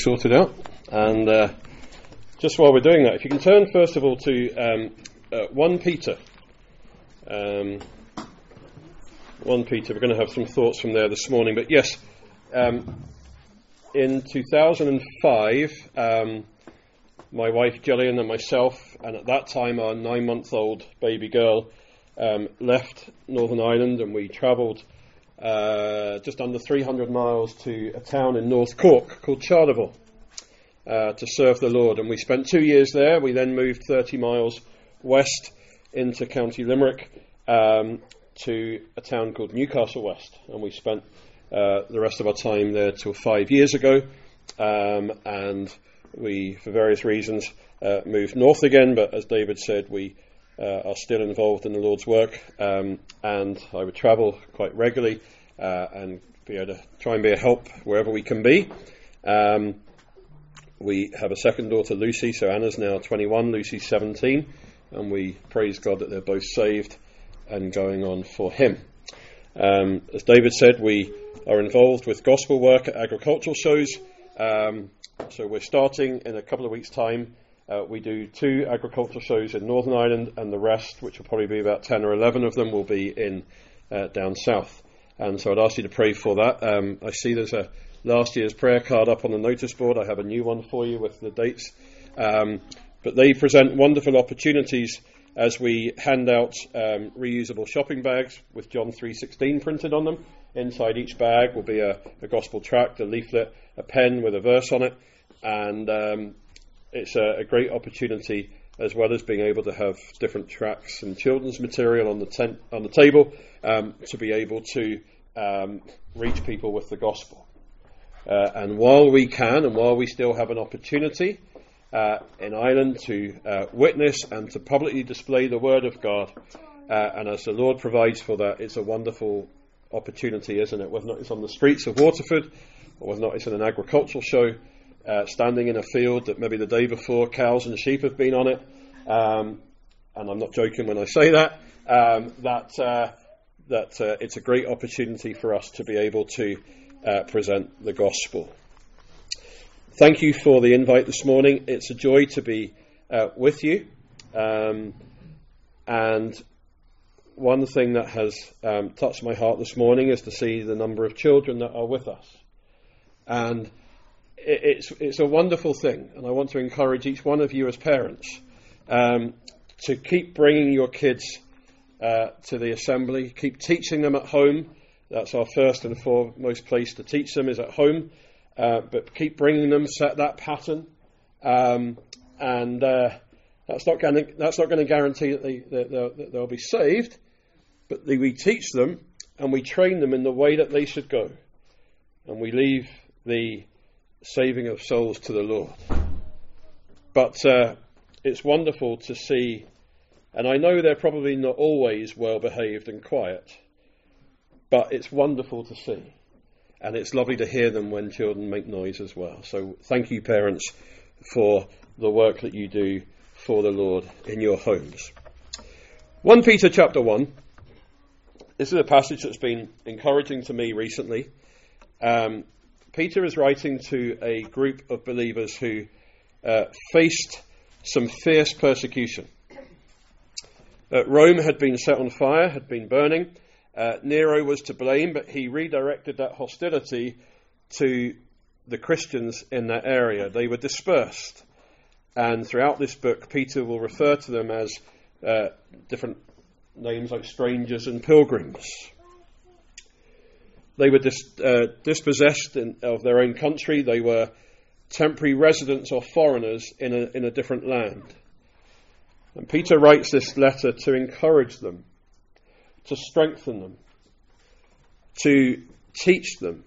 sorted out. And just while we're doing that, if you can turn first of all to 1 Peter. 1 Peter, we're going to have some thoughts from there this morning. But yes, in 2005, my wife Gillian and myself, and at that time our 9-month-old baby girl, left Northern Ireland, and we travelled just under 300 miles to a town in North Cork called Charleville to serve the Lord. And we spent 2 years there. We then moved 30 miles west into County Limerick to a town called Newcastle West, and we spent the rest of our time there till 5 years ago, and we, for various reasons, moved north again. But as David said, we are still involved in the Lord's work, and I would travel quite regularly and be able to try and be a help wherever we can be. We have a second daughter, Lucy, so Anna's now 21, Lucy's 17, and we praise God that they're both saved and going on for Him. As David said, we are involved with gospel work at agricultural shows, so we're starting in a couple of weeks' time. We do 2 agricultural shows in Northern Ireland, and the rest, which will probably be about 10 or 11 of them, will be in down south. And so I'd ask you to pray for that. I see there's a last year's prayer card up on the notice board. I have a new one for you with the dates. But they present wonderful opportunities as we hand out reusable shopping bags with John 3:16 printed on them. Inside each bag will be a gospel tract, a leaflet, a pen with a verse on it, and it's a great opportunity, as well as being able to have different tracts and children's material on the table, to be able to reach people with the gospel. And while we can, and while we still have an opportunity in Ireland to witness and to publicly display the Word of God, and as the Lord provides for that, it's a wonderful opportunity, isn't it? Whether or not it's on the streets of Waterford, or whether or not it's in an agricultural show, standing in a field that maybe the day before cows and sheep have been on it, and I'm not joking when I say that, it's a great opportunity for us to be able to present the gospel. Thank you for the invite this morning. It's a joy to be with you. And one thing that has touched my heart this morning is to see the number of children that are with us. And it's a wonderful thing. And I want to encourage each one of you as parents to keep bringing your kids to the assembly. Keep teaching them at home. That's our first and foremost place to teach them, is at home. But keep bringing them, set that pattern, and that's not going to guarantee that they'll be saved. But we teach them and we train them in the way that they should go, and we leave the saving of souls to the Lord. But it's wonderful to see, and I know they're probably not always well behaved and quiet, but it's wonderful to see. And it's lovely to hear them when children make noise as well. So thank you, parents, for the work that you do for the Lord in your homes. 1 Peter chapter 1. This is a passage that's been encouraging to me recently. Peter is writing to a group of believers who faced some fierce persecution. Rome had been set on fire, had been burning. Nero was to blame, but he redirected that hostility to the Christians in that area. They were dispersed, and throughout this book Peter will refer to them as different names like strangers and pilgrims. They were dispossessed of their own country. They were temporary residents or foreigners in a different land. And Peter writes this letter to encourage them, to strengthen them, to teach them.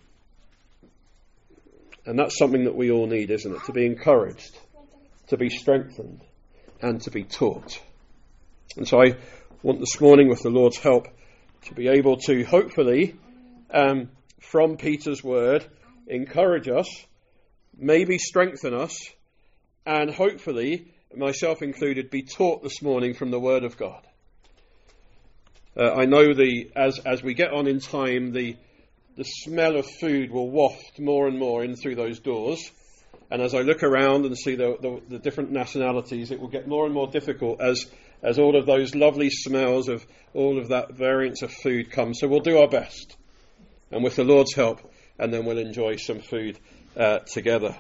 And that's something that we all need, isn't it? To be encouraged, to be strengthened, and to be taught. And so I want this morning, with the Lord's help, to be able to hopefully, from Peter's word, encourage us, maybe strengthen us, and hopefully, myself included, be taught this morning from the Word of God. I know as we get on in time, the smell of food will waft more and more in through those doors, And as I look around and see the different nationalities, it will get more and more difficult as all of those lovely smells of all of that variance of food come. So we'll do our best, and with the Lord's help, and then we'll enjoy some food together.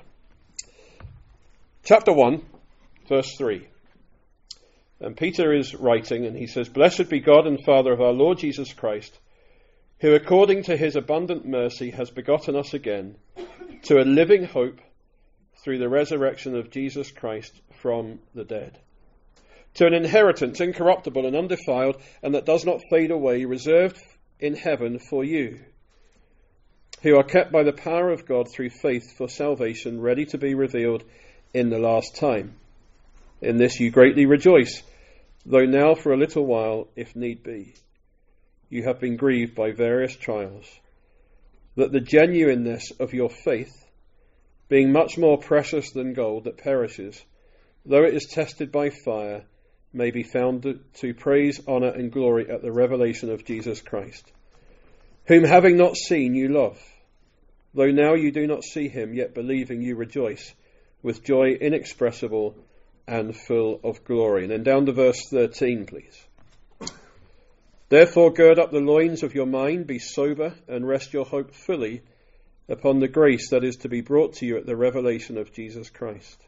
Chapter 1, verse 3. And Peter is writing, and he says, "Blessed be God and Father of our Lord Jesus Christ, who according to his abundant mercy has begotten us again to a living hope through the resurrection of Jesus Christ from the dead, to an inheritance incorruptible and undefiled, and that does not fade away, reserved in heaven for you, who are kept by the power of God through faith for salvation, ready to be revealed in the last time. In this you greatly rejoice, though now for a little while, if need be, you have been grieved by various trials, that the genuineness of your faith, being much more precious than gold that perishes, though it is tested by fire, may be found to praise, honour and glory at the revelation of Jesus Christ, whom having not seen you love, though now you do not see him, yet believing you rejoice with joy inexpressible and full of glory." And then down to verse 13, please. "Therefore gird up the loins of your mind, be sober, and rest your hope fully upon the grace that is to be brought to you at the revelation of Jesus Christ.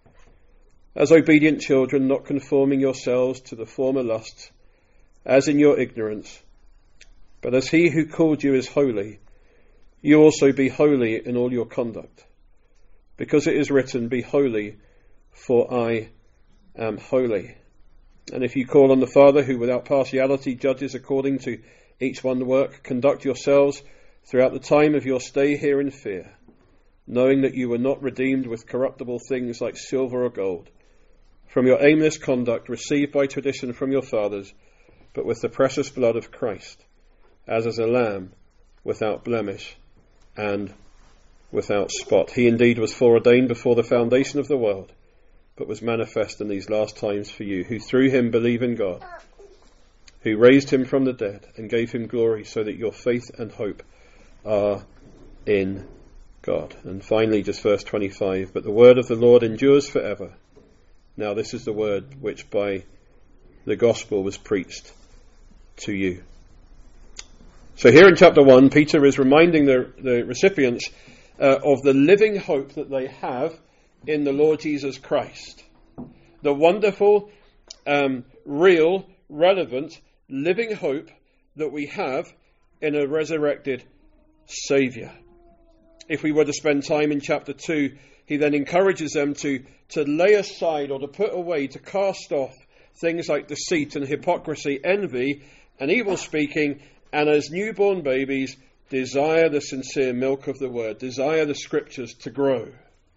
As obedient children, not conforming yourselves to the former lusts, as in your ignorance, but as he who called you is holy, you also be holy in all your conduct. Because it is written, be holy, for I am holy. And if you call on the Father, who without partiality judges according to each one's work, conduct yourselves throughout the time of your stay here in fear, knowing that you were not redeemed with corruptible things like silver or gold, from your aimless conduct received by tradition from your fathers, but with the precious blood of Christ, as a lamb without blemish and without spot. He indeed was foreordained before the foundation of the world, but was manifest in these last times for you, who through him believe in God, who raised him from the dead and gave him glory, so that your faith and hope are in God." And finally, just verse 25, "But the word of the Lord endures forever. Now this is the word which by the gospel was preached to you." So here in chapter 1, Peter is reminding the recipients of the living hope that they have in the Lord Jesus Christ. The wonderful, real, relevant, living hope that we have in a resurrected Saviour. If we were to spend time in chapter 2, he then encourages them to lay aside or to put away, to cast off things like deceit and hypocrisy, envy and evil speaking, and as newborn babies, desire the sincere milk of the word, desire the scriptures to grow.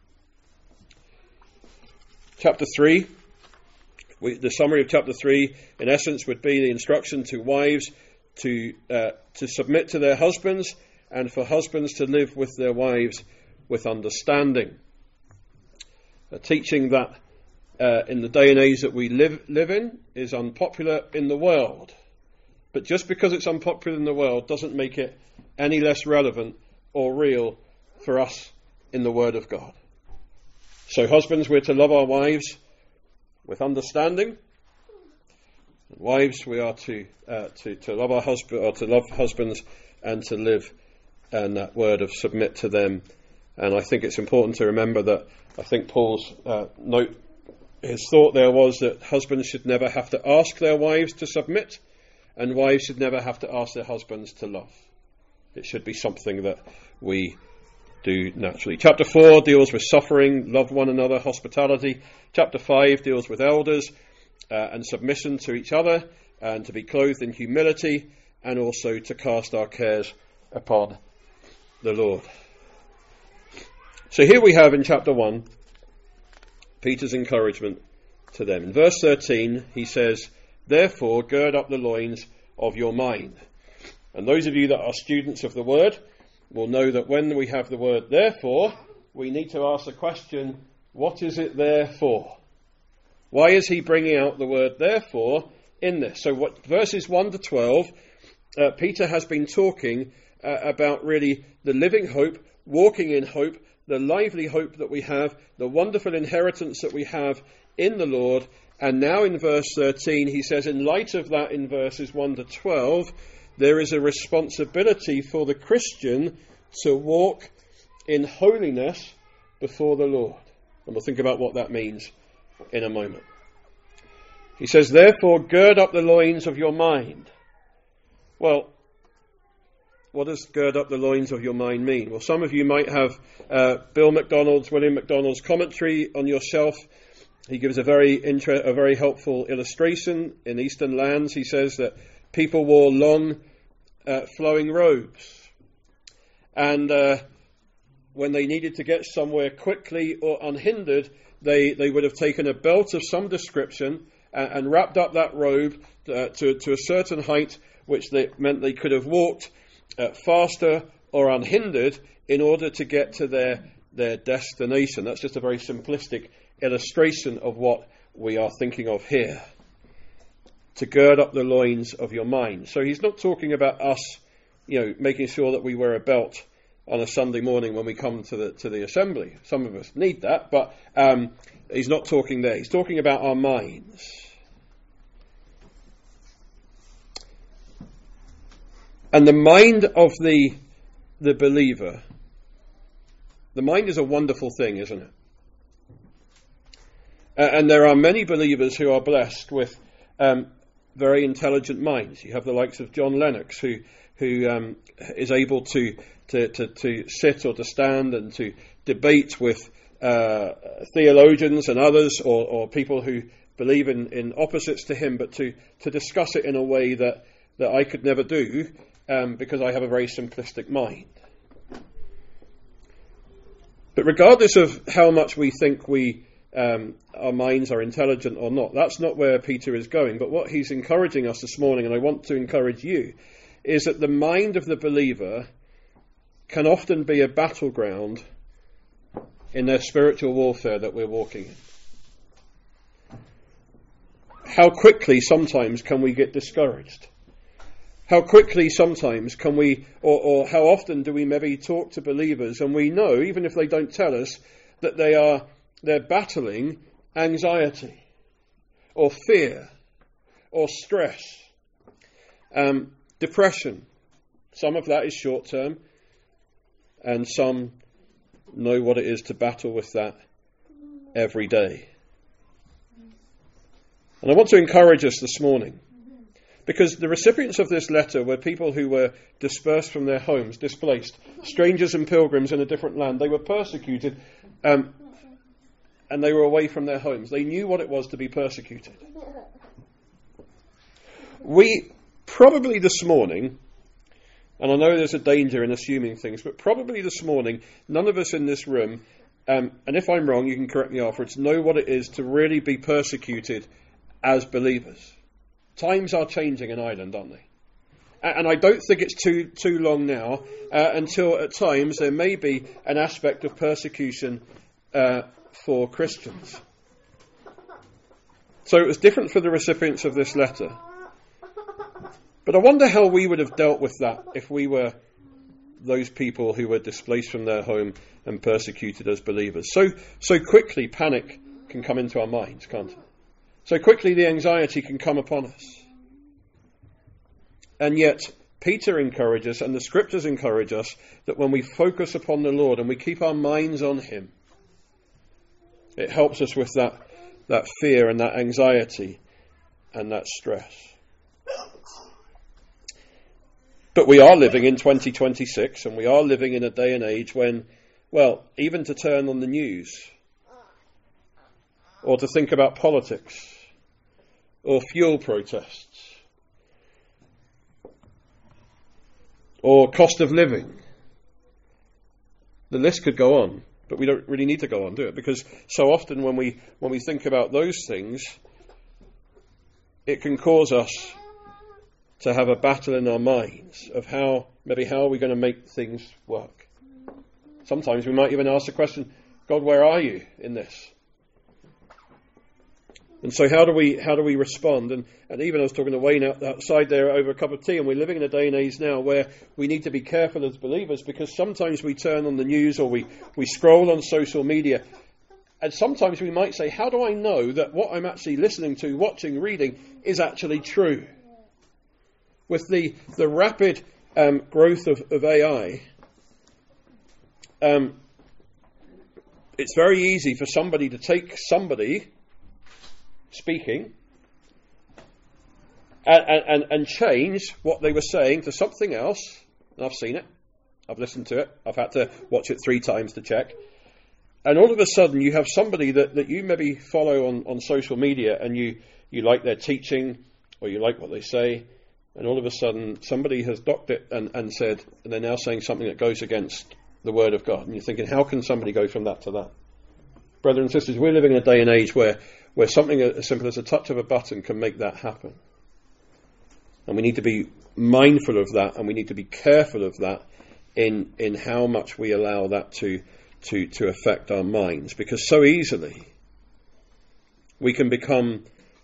Chapter 3, the summary of chapter 3, in essence, would be the instruction to wives to submit to their husbands, and for husbands to live with their wives with understanding. A teaching that in the day and age that we live in is unpopular in the world. But just because it's unpopular in the world doesn't make it any less relevant or real for us in the Word of God. So husbands, we're to love our wives with understanding. Wives, we are to love our husband, or to love husbands, and to live in that word of submit to them. And I think it's important to remember that I think Paul's his thought there was that husbands should never have to ask their wives to submit, and wives should never have to ask their husbands to love. It should be something that we do naturally. Chapter 4 deals with suffering, love one another, hospitality. Chapter 5 deals with elders and submission to each other, and to be clothed in humility, and also to cast our cares upon the Lord. So here we have in chapter 1 Peter's encouragement to them. In verse 13 he says, "Therefore gird up the loins of your mind." And those of you that are students of the word will know that when we have the word therefore, we need to ask the question, what is it there for? Why is he bringing out the word therefore in this? So verses 1 to 12, Peter has been talking about really the living hope, walking in hope the lively hope that we have, the wonderful inheritance that we have in the Lord. And now in verse 13, he says, in light of that, in verses 1 to 12, there is a responsibility for the Christian to walk in holiness before the Lord. And we'll think about what that means in a moment. He says, therefore, gird up the loins of your mind. Well, what does gird up the loins of your mind mean? Well, some of you might have William MacDonald's commentary on your shelf. He gives a very helpful illustration. In Eastern lands, he says that people wore long flowing robes. And when they needed to get somewhere quickly or unhindered, they would have taken a belt of some description and wrapped up that robe to a certain height, which meant they could have walked faster or unhindered in order to get to their destination. That's just a very simplistic illustration of what we are thinking of here. To gird up the loins of your mind. So he's not talking about us, making sure that we wear a belt on a Sunday morning when we come to the assembly. Some of us need that, but he's not talking there. He's talking about our minds. And the mind of the believer, the mind is a wonderful thing, isn't it? And there are many believers who are blessed with very intelligent minds. You have the likes of John Lennox, who is able to sit or to stand and to debate with theologians and others, or people who believe in opposites to him, but to discuss it in a way that I could never do, because I have a very simplistic mind. But regardless of how much we think our minds are intelligent or not, that's not where Peter is going. But what he's encouraging us this morning, and I want to encourage you, is that the mind of the believer can often be a battleground in their spiritual warfare that we're walking in. How quickly sometimes can we get discouraged? How quickly sometimes can we, or how often do we maybe talk to believers and we know, even if they don't tell us, that they're battling anxiety or fear or stress, depression. Some of that is short term, and some know what it is to battle with that every day. And I want to encourage us this morning, because the recipients of this letter were people who were dispersed from their homes, displaced, strangers and pilgrims in a different land. They were persecuted, and they were away from their homes. They knew what it was to be persecuted. We probably this morning, and I know there's a danger in assuming things, but probably this morning, none of us in this room, and if I'm wrong, you can correct me afterwards, know what it is to really be persecuted as believers. Times are changing in Ireland, aren't they? And I don't think it's too long now until at times there may be an aspect of persecution for Christians. So it was different for the recipients of this letter. But I wonder how we would have dealt with that if we were those people who were displaced from their home and persecuted as believers. So quickly panic can come into our minds, can't it? So quickly the anxiety can come upon us. And yet Peter encourages, and the scriptures encourage us, that when we focus upon the Lord and we keep our minds on him, it helps us with that fear and that anxiety and that stress. But we are living in 2026, and we are living in a day and age when, well, even to turn on the news, or to think about politics, or fuel protests, or cost of living. The list could go on, but we don't really need to go on, do it? Because so often when we think about those things, it can cause us to have a battle in our minds of how are we going to make things work. Sometimes we might even ask the question, God, where are you in this? And so how do we respond? And even I was talking to Wayne outside there over a cup of tea, and we're living in a day and age now where we need to be careful as believers, because sometimes we turn on the news or we scroll on social media, and sometimes we might say, how do I know that what I'm actually listening to, watching, reading is actually true? With the rapid growth of AI, it's very easy for somebody to take somebody speaking and change what they were saying to something else. And I've seen it. I've listened to it. I've had to watch it 3 times to check. And all of a sudden you have somebody that you maybe follow on social media, and you like their teaching or you like what they say, and all of a sudden somebody has docked it and said, and they're now saying something that goes against the Word of God. And you're thinking, how can somebody go from that to that? Brothers and sisters, we're living in a day and age where something as simple as a touch of a button can make that happen. And we need to be mindful of that, and we need to be careful of that in how much we allow that to affect our minds. Because so easily we can become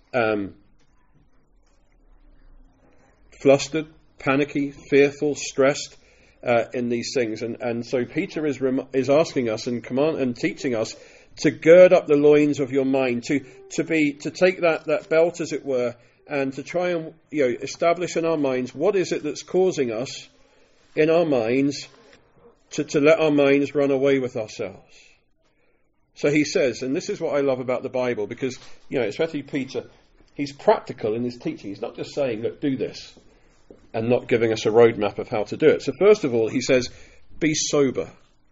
flustered, panicky, fearful, stressed in these things. And so Peter is asking us and teaching us to gird up the loins of your mind, to take that belt, as it were, and to try and establish in our minds what is it that's causing us in our minds to let our minds run away with ourselves. So he says, and this is what I love about the Bible, because especially Peter, he's practical in his teaching. He's not just saying, look, do this, and not giving us a roadmap of how to do it. So first of all, he says, be sober.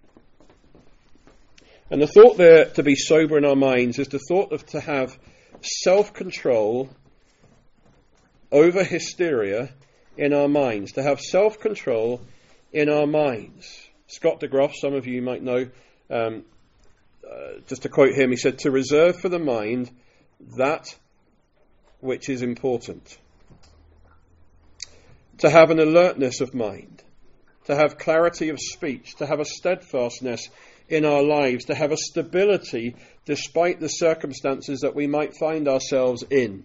And the thought there, to be sober in our minds, is the thought of to have self-control over hysteria in our minds. To have self-control in our minds. Scott DeGroff, some of you might know, just to quote him, he said, to reserve for the mind that which is important. To have an alertness of mind. To have clarity of speech. To have a steadfastness in our lives, to have a stability despite the circumstances that we might find ourselves in.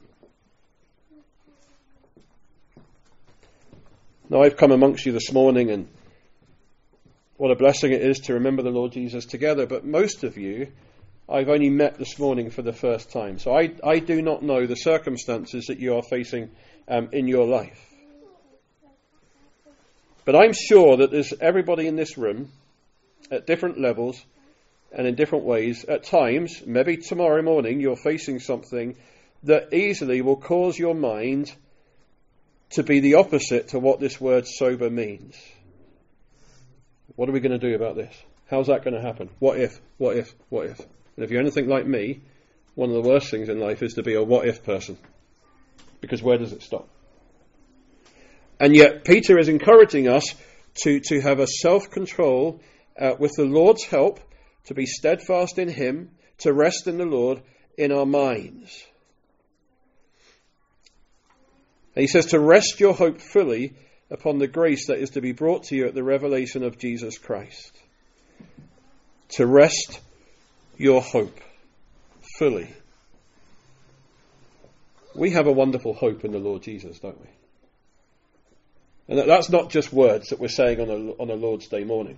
Now, I've come amongst you this morning, and what a blessing it is to remember the Lord Jesus together, but most of you I've only met this morning for the first time, so I do not know the circumstances that you are facing in your life. But I'm sure that there's everybody in this room at different levels and in different ways. At times, maybe tomorrow morning, you're facing something that easily will cause your mind to be the opposite to what this word sober means. What are we going to do about this? How's that going to happen? What if? What if? What if? And if you're anything like me, one of the worst things in life is to be a what if person. Because where does it stop? And yet Peter is encouraging us to have a self-control with the Lord's help, to be steadfast in him, to rest in the Lord in our minds. And he says to rest your hope fully upon the grace that is to be brought to you at the revelation of Jesus Christ. To rest your hope fully. We have a wonderful hope in the Lord Jesus, don't we? And that's not just words that we're saying on a Lord's Day morning.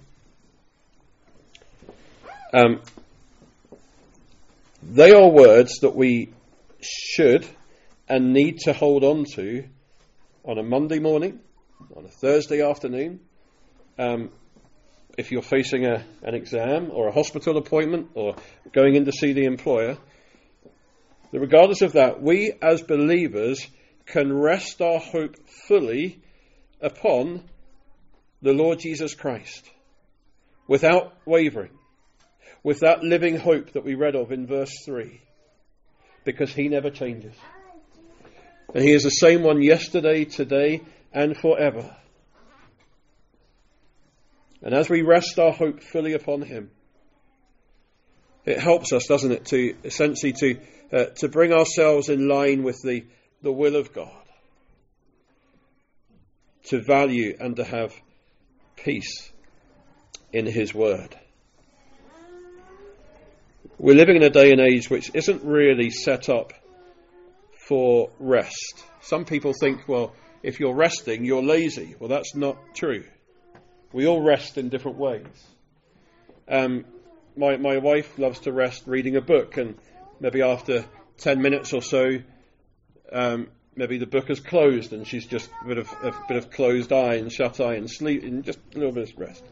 They are words that we should and need to hold on to on a Monday morning, on a Thursday afternoon, if you're facing an exam or a hospital appointment or going in to see the employer. Regardless of that, we as believers can rest our hope fully upon the Lord Jesus Christ without wavering, with that living hope that we read of in verse 3, because he never changes. And he is the same one yesterday, today, and forever. And as we rest our hope fully upon him, it helps us, doesn't it, to essentially to bring ourselves in line with the will of God, to value and to have peace in his word. We're living in a day and age which isn't really set up for rest. Some people think, well, if you're resting, you're lazy. Well, that's not true. We all rest in different ways. My wife loves to rest reading a book, and maybe after 10 minutes or so, maybe the book has closed and she's just a bit of closed eye and shut eye and sleep, and just a little bit of rest.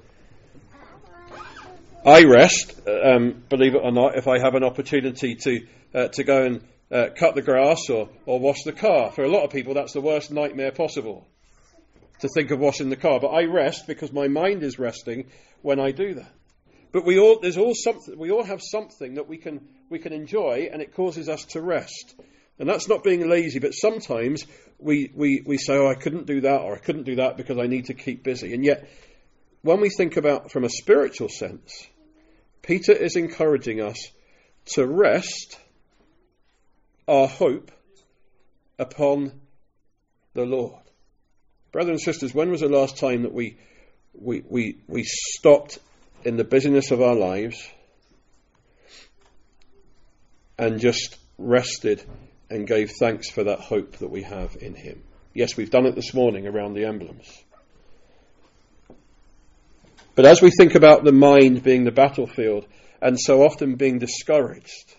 I rest, believe it or not, if I have an opportunity to go and cut the grass or wash the car. For a lot of people, that's the worst nightmare possible, to think of washing the car. But I rest because my mind is resting when I do that. But we all have something that we can enjoy, and it causes us to rest. And that's not being lazy, but sometimes we say, oh, I couldn't do that, or I couldn't do that because I need to keep busy. And yet, when we think about from a spiritual sense, Peter is encouraging us to rest our hope upon the Lord. Brothers and sisters, when was the last time that we stopped in the busyness of our lives and just rested and gave thanks for that hope that we have in him? Yes, we've done it this morning around the emblems. But as we think about the mind being the battlefield and so often being discouraged,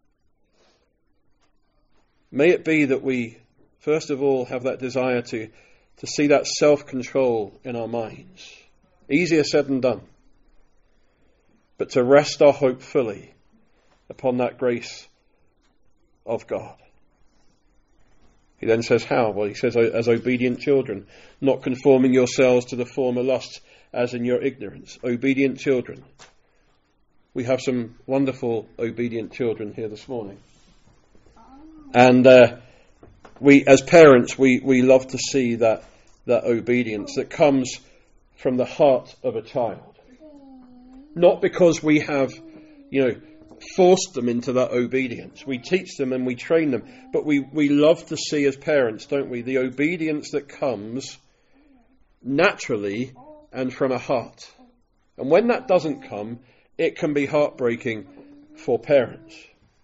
may it be that we, first of all, have that desire to see that self-control in our minds. Easier said than done. But to rest our hope fully upon that grace of God. He then says how? Well, he says, as obedient children, not conforming yourselves to the former lusts as in your ignorance. Obedient children. We have some wonderful obedient children here this morning. And we, as parents, we love to see that obedience that comes from the heart of a child. Not because we have, forced them into that obedience. We teach them and we train them. But we love to see as parents, don't we, the obedience that comes naturally and from a heart. And when that doesn't come, it can be heartbreaking for parents.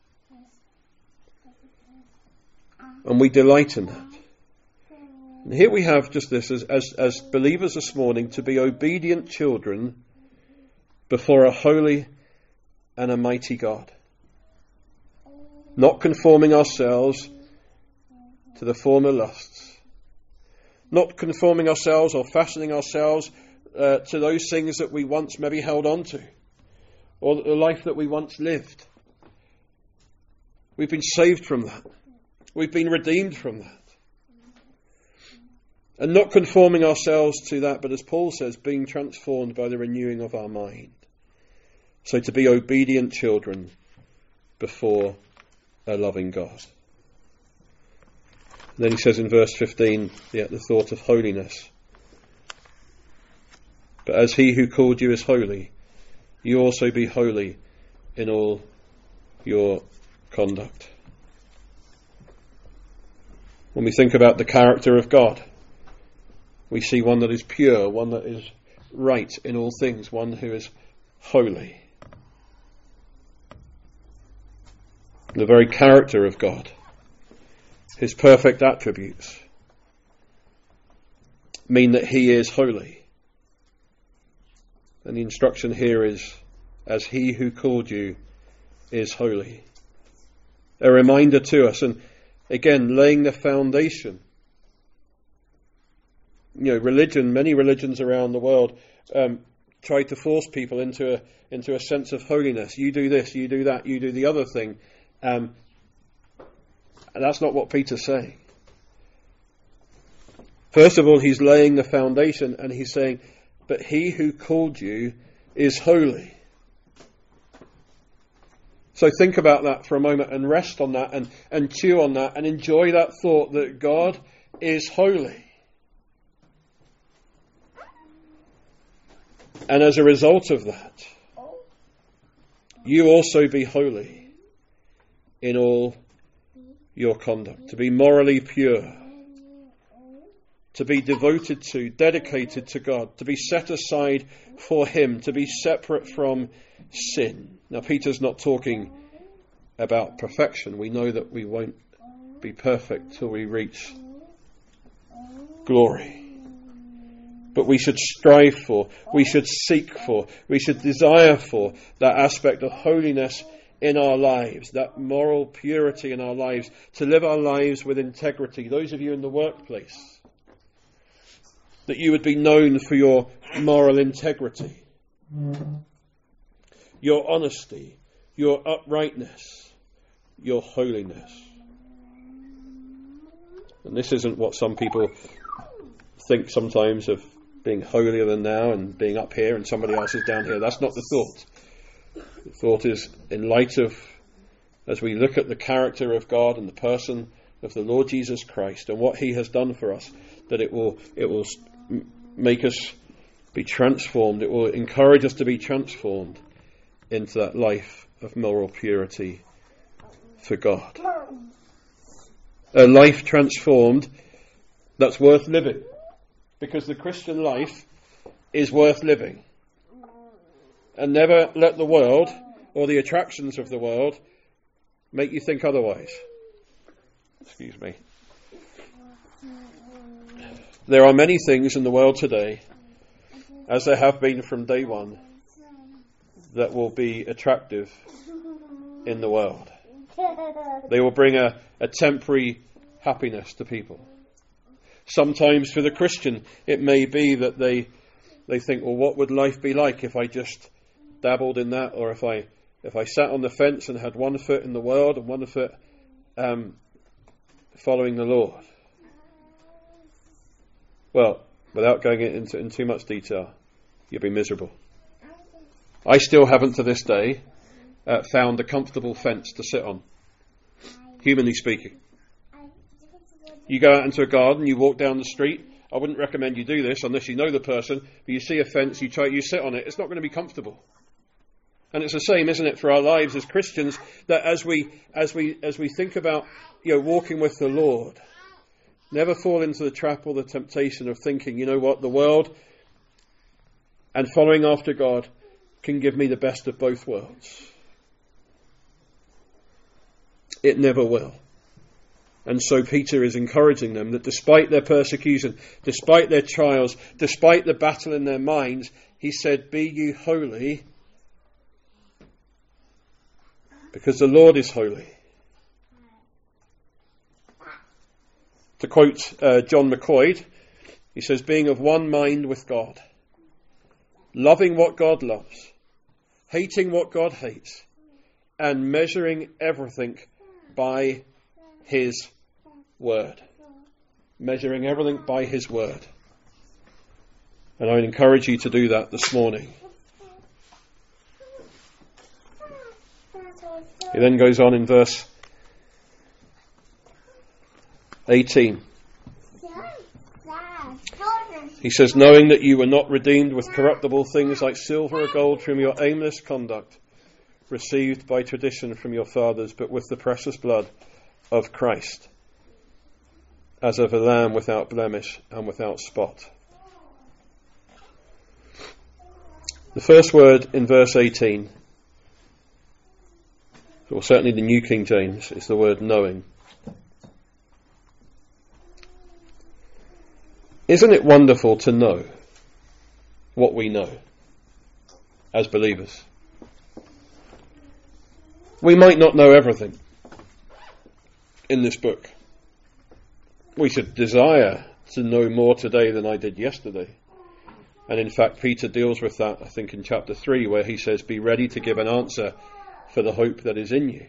And we delight in that. And here we have just this, as believers this morning, to be obedient children before a holy and a mighty God. Not conforming ourselves to the former lusts. Not conforming ourselves or fashioning ourselves to those things that we once maybe held on to, or the life that we once lived. We've been saved from that. We've been redeemed from that. And not conforming ourselves to that, but as Paul says, being transformed by the renewing of our mind. So to be obedient children before a loving God. And then he says in verse 15, the thought of holiness. But as he who called you is holy, you also be holy in all your conduct. When we think about the character of God, we see one that is pure, one that is right in all things, one who is holy. The very character of God, his perfect attributes, mean that he is holy. And the instruction here is, as he who called you is holy. A reminder to us, and again, laying the foundation. Religion, many religions around the world try to force people into a sense of holiness. You do this, you do that, you do the other thing. And that's not what Peter's saying. First of all, he's laying the foundation and he's saying, but he who called you is holy. So think about that for a moment and rest on that and chew on that and enjoy that thought that God is holy. And as a result of that, you also be holy in all your conduct. To be morally pure. To be devoted to, dedicated to God. To be set aside for him. To be separate from sin. Now Peter's not talking about perfection. We know that we won't be perfect till we reach glory. But we should strive for, we should seek for, we should desire for that aspect of holiness in our lives, that moral purity in our lives, to live our lives with integrity. Those of you in the workplace, that you would be known for your moral integrity, your honesty, your uprightness, your holiness. And this isn't what some people think sometimes of being holier than thou and being up here and somebody else is down here. That's not the thought. The thought is, in light of, as we look at the character of God and the person of the Lord Jesus Christ and what he has done for us, that it will make us be transformed. It will encourage us to be transformed into that life of moral purity for God. A life transformed that's worth living, because the Christian life is worth living. And never let the world or the attractions of the world make you think otherwise. Excuse me. There are many things in the world today, as there have been from day one, that will be attractive in the world. They will bring a temporary happiness to people. Sometimes for the Christian, it may be that they think, well, what would life be like if I just dabbled in that, or if I sat on the fence and had one foot in the world and one foot following the Lord? Well, without going into too much detail, you'll be miserable. I still haven't to this day found a comfortable fence to sit on, humanly speaking. You go out into a garden, you walk down the street. I wouldn't recommend you do this unless you know the person, but you see a fence, you sit on it. It's not going to be comfortable. And it's the same, isn't it, for our lives as Christians, that as we think about walking with the Lord, never fall into the trap or the temptation of thinking, you know what, the world and following after God can give me the best of both worlds. It never will. And so Peter is encouraging them that despite their persecution, despite their trials, despite the battle in their minds, he said, be ye holy, because the Lord is holy. To quote John McCoy, he says, being of one mind with God, loving what God loves, hating what God hates, and measuring everything by his word. Measuring everything by his word. And I would encourage you to do that this morning. He then goes on in verse 18. He says, knowing that you were not redeemed with corruptible things like silver or gold from your aimless conduct, received by tradition from your fathers, but with the precious blood of Christ, as of a lamb without blemish and without spot. The first word in verse 18, or certainly the New King James, is the word knowing. Isn't it wonderful to know what we know as believers? We might not know everything in this book. We should desire to know more today than I did yesterday. And in fact, Peter deals with that, I think, in chapter 3, where he says, be ready to give an answer for the hope that is in you.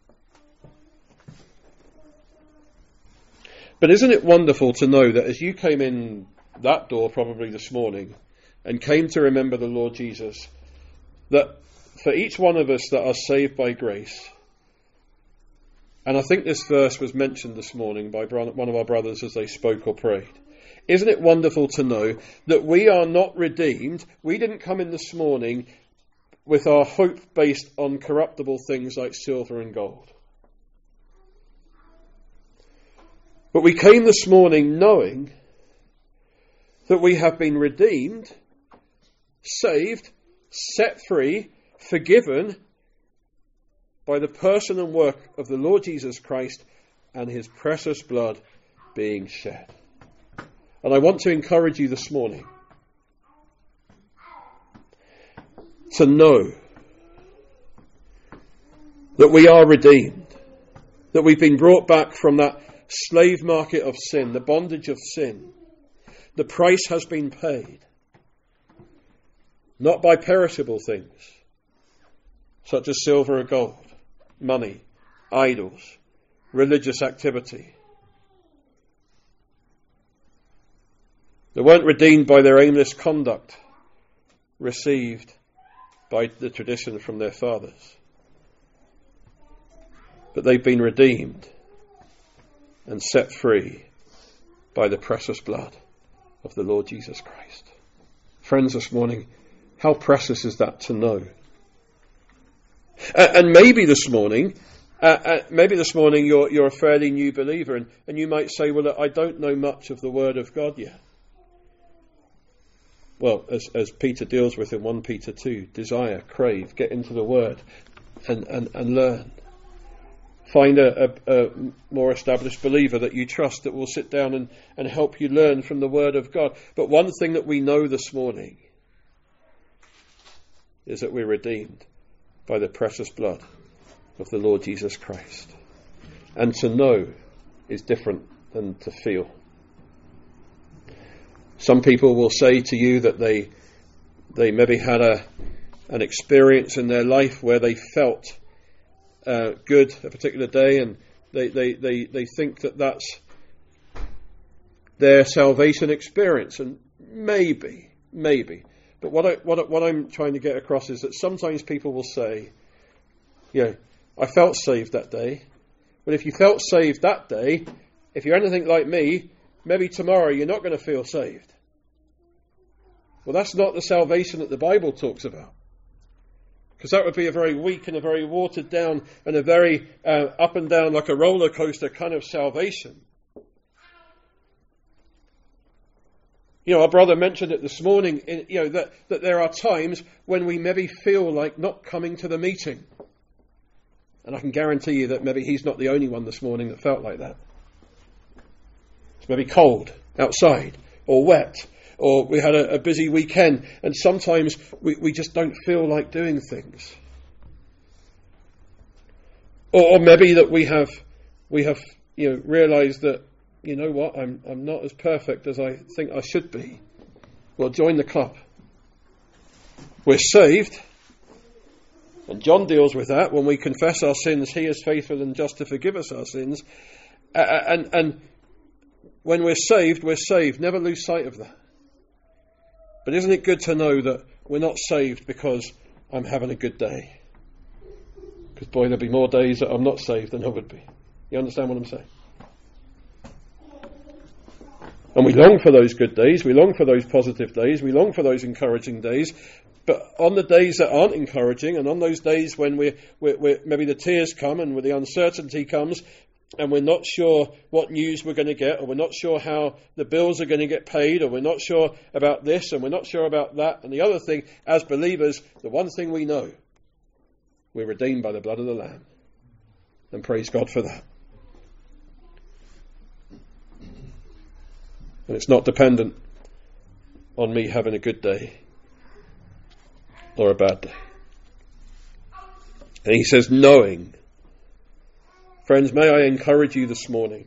But isn't it wonderful to know that as you came in that door probably this morning and came to remember the Lord Jesus, that for each one of us that are saved by grace, and I think this verse was mentioned this morning by one of our brothers as they spoke or prayed, isn't it wonderful to know that we are not redeemed? We didn't come in this morning with our hope based on corruptible things like silver and gold. But we came this morning knowing that we have been redeemed, saved, set free, forgiven by the person and work of the Lord Jesus Christ and his precious blood being shed. And I want to encourage you this morning to know that we are redeemed, that we've been brought back from that slave market of sin, the bondage of sin. The price has been paid, not by perishable things, such as silver or gold, money, idols, religious activity. They weren't redeemed by their aimless conduct received by the tradition from their fathers. But they've been redeemed and set free by the precious blood of the Lord Jesus Christ. Friends, this morning, how precious is that to know? And maybe this morning you're a fairly new believer, and you might say, well, I don't know much of the Word of God yet. Well, as Peter deals with in 1 Peter 2, desire, crave, get into the Word and learn. Find a more established believer that you trust that will sit down and help you learn from the Word of God. But one thing that we know this morning is that we're redeemed by the precious blood of the Lord Jesus Christ. And to know is different than to feel. Some people will say to you that they maybe had an experience in their life where they felt good a particular day, and they think that that's their salvation experience, and maybe. But what I'm trying to get across is that sometimes people will say, I felt saved that day. But if you felt saved that day, if you're anything like me, maybe tomorrow you're not going to feel saved. Well, that's not the salvation that the Bible talks about. Because that would be a very weak and a very watered down and a very up and down like a roller coaster kind of salvation. Our brother mentioned it this morning, that there are times when we maybe feel like not coming to the meeting. And I can guarantee you that maybe he's not the only one this morning that felt like that. It's maybe cold outside, or wet, or we had a busy weekend, and sometimes we just don't feel like doing things. Or maybe that we have realised that, you know what, I'm not as perfect as I think I should be. Well, join the club. We're saved. And John deals with that. When we confess our sins, he is faithful and just to forgive us our sins. And when we're saved, we're saved. Never lose sight of that. But isn't it good to know that we're not saved because I'm having a good day? Because boy, there'll be more days that I'm not saved than I would be. You understand what I'm saying? And we long for those good days. We long for those positive days. We long for those encouraging days. But on the days that aren't encouraging, and on those days when we're maybe the tears come and when the uncertainty comes, and we're not sure what news we're going to get, or we're not sure how the bills are going to get paid, or we're not sure about this, and we're not sure about that. And the other thing, as believers, the one thing we know, we're redeemed by the blood of the Lamb. And praise God for that. And it's not dependent on me having a good day or a bad day. And he says, knowing. Friends, may I encourage you this morning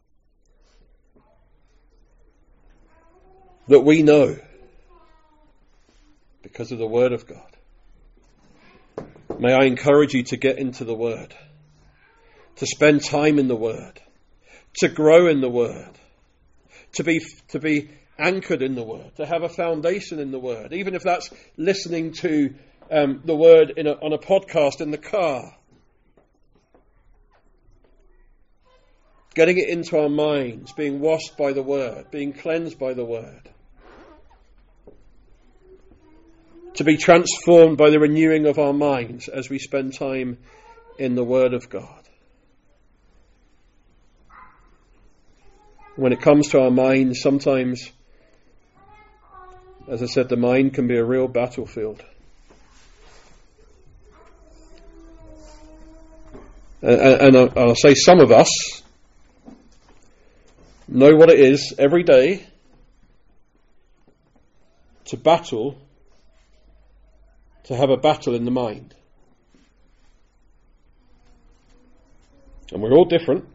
that we know because of the Word of God. May I encourage you to get into the Word, to spend time in the Word, to grow in the Word, to be anchored in the Word, to have a foundation in the Word, even if that's listening to the Word on a podcast in the car. Getting it into our minds, being washed by the Word, being cleansed by the Word. To be transformed by the renewing of our minds as we spend time in the Word of God. When it comes to our minds, sometimes, as I said, the mind can be a real battlefield. And I'll say some of us, know what it is every day to have a battle in the mind. And we're all different.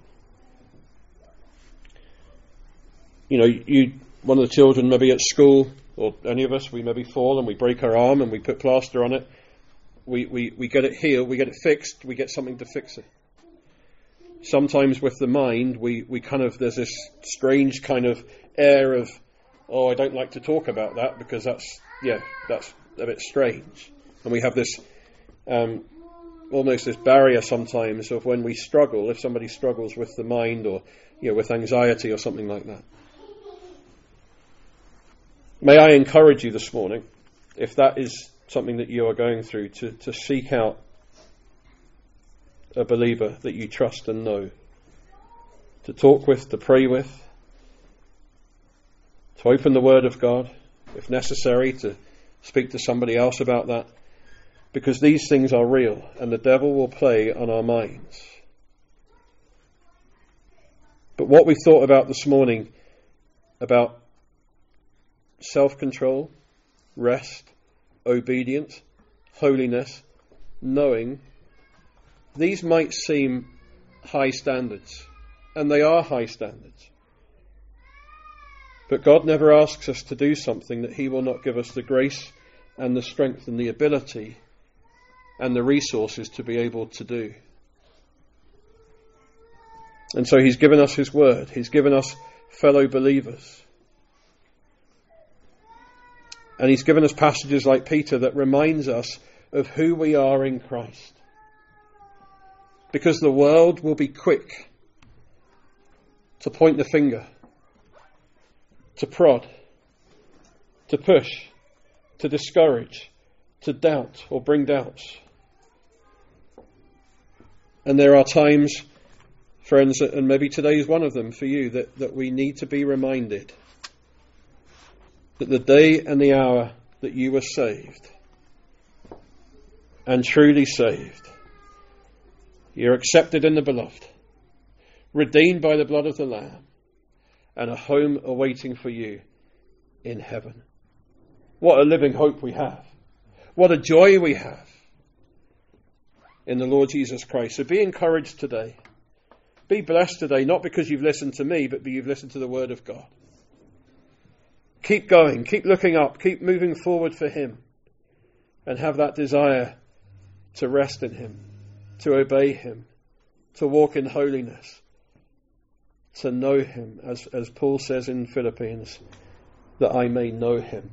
You know, one of the children maybe at school, or any of us, we maybe fall and we break our arm and we put plaster on it. We get it healed, we get it fixed, we get something to fix it. Sometimes with the mind, we kind of, there's this strange kind of air of, oh, I don't like to talk about that because that's a bit strange. And we have this, almost this barrier sometimes of when we struggle, if somebody struggles with the mind or, with anxiety or something like that. May I encourage you this morning, if that is something that you are going through, to seek out a believer that you trust and know, to talk with, to pray with, to open the Word of God, if necessary, to speak to somebody else about that, because these things are real and the devil will play on our minds. But what we thought about this morning, about self-control, rest, obedience, holiness, knowing, these might seem high standards, and they are high standards. But God never asks us to do something that He will not give us the grace and the strength and the ability and the resources to be able to do. And so He's given us His Word. He's given us fellow believers. And He's given us passages like Peter that reminds us of who we are in Christ. Because the world will be quick to point the finger, to prod, to push, to discourage, to doubt or bring doubts. And there are times, friends, and maybe today is one of them for you, that we need to be reminded that the day and the hour that you were saved, and truly saved, you're accepted in the beloved, redeemed by the blood of the Lamb, and a home awaiting for you in heaven. What a living hope we have. What a joy we have in the Lord Jesus Christ. So be encouraged today. Be blessed today, not because you've listened to me, but you've listened to the Word of God. Keep going, keep looking up, keep moving forward for Him, and have that desire to rest in Him, to obey Him, to walk in holiness, to know Him, as Paul says in Philippians, that I may know Him.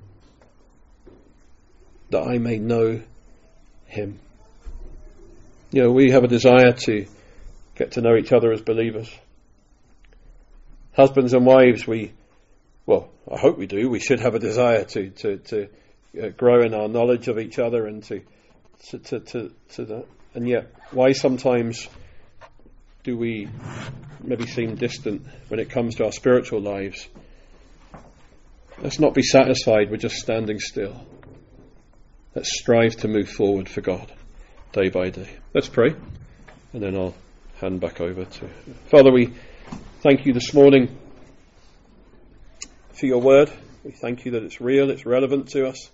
That I may know Him. We have a desire to get to know each other as believers. Husbands and wives, I hope we do. We should have a desire to grow in our knowledge of each other and to that. And yet, why sometimes do we maybe seem distant when it comes to our spiritual lives? Let's not be satisfied with just standing still. Let's strive to move forward for God day by day. Let's pray, and then I'll hand back over to Father. We thank you this morning for your word. We thank you that it's real, it's relevant to us.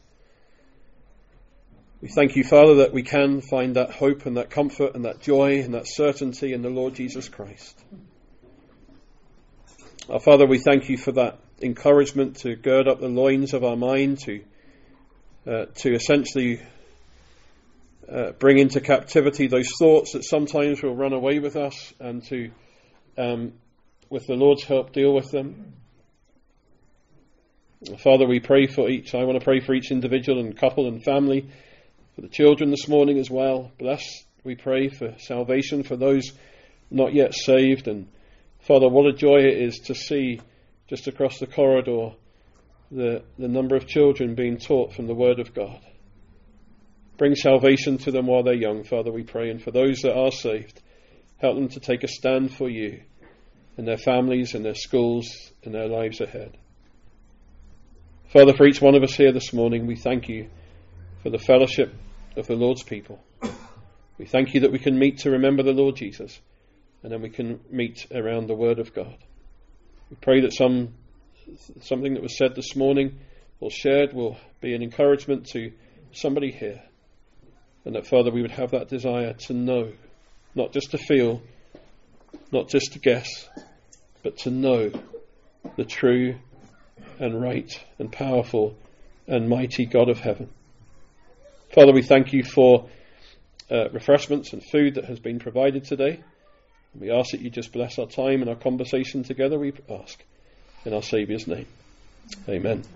We thank you, Father, that we can find that hope and that comfort and that joy and that certainty in the Lord Jesus Christ. Our Father, we thank you for that encouragement to gird up the loins of our mind, to essentially bring into captivity those thoughts that sometimes will run away with us, and to, with the Lord's help, deal with them. Father, we pray for each. I want to pray for each individual and couple and family, for the children this morning as well. Bless, we pray, for salvation for those not yet saved. And Father, what a joy it is to see just across the corridor the number of children being taught from the Word of God. Bring salvation to them while they're young, Father, we pray. And for those that are saved, help them to take a stand for you in their families, in their schools, in their lives ahead. Father, for each one of us here this morning, we thank you for the fellowship of the Lord's people. We thank you that we can meet to remember the Lord Jesus, and then we can meet around the Word of God. We pray that something that was said this morning or shared will be an encouragement to somebody here, and that, Father, we would have that desire to know, not just to feel, not just to guess, but to know the true and right and powerful and mighty God of heaven. Father, we thank you for refreshments and food that has been provided today. We ask that you just bless our time and our conversation together, we ask. In our Saviour's name. Amen.